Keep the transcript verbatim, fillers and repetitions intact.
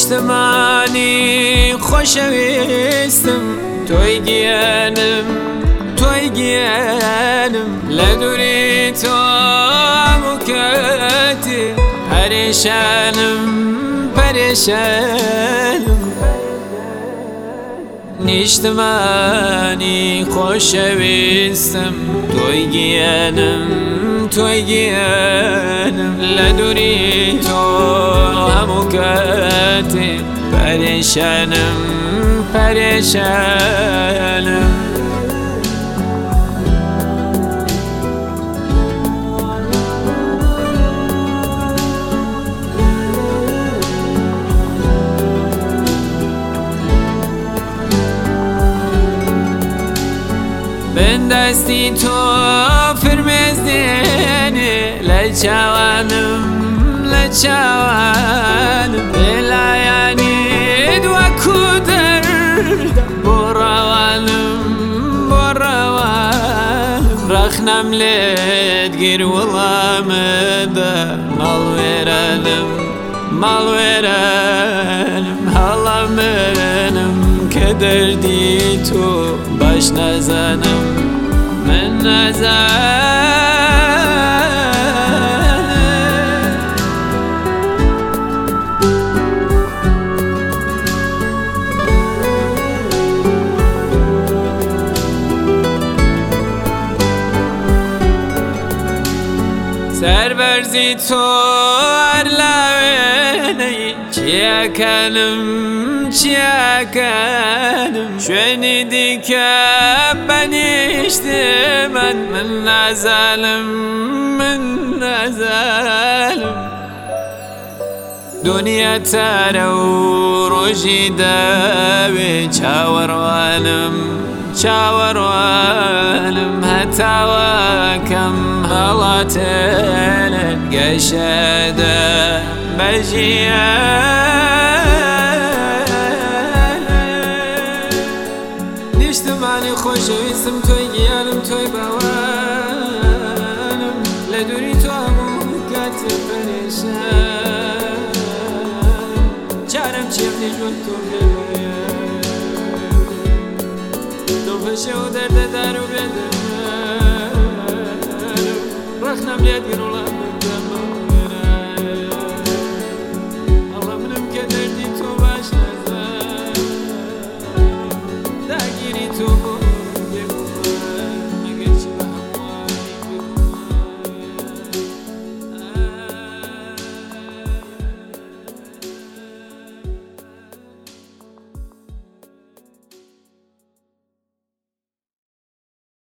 نیشتمانی خۆشەویستم تۆی گیانم تۆی گیانم لە دووری تۆ هەموو کاتی پەرێشانم پەرێشانم نیشتمانی خۆشەویستم تۆی گیانم تۆی گیانم لە دووری تۆ هەموو کاتی پەرێشانم پەرێشانم بەندەستی تۆ فرمێزدێنێ لە چاوانم لە چاوانم بێلایانیت وەکو دەردە بۆ ڕاوانم بۆ ڕاوانم ڕەخنەم لێت گیر وەڵامەدا ماڵوێرانم ماڵوێرانم هەڵە منم کە دەردی تۆ باش نازانم من نازانم سەربەرزی تۆ هەر لاوێنەی چیاکانم چیاکانم شوێنی دیکە بەنیشتێ من من نازانم من نازانم دنیا تارە و ڕۆژی داوێ چاوەڕوانم چاوەڕوانم هەتاوەکەم هەڵاتێنێت گەشەدە بەژیان نیشتمانی خۆشەویستم تۆی گیانم تۆی باوانم لە دووری تۆ هەموو کاتی پەرێشانم چارەم چییە بنیژوەن تۆ بێوەیە دڵپەشە و دەردەدار و بێدەرم ڕەخنەم لێت گرۆڵە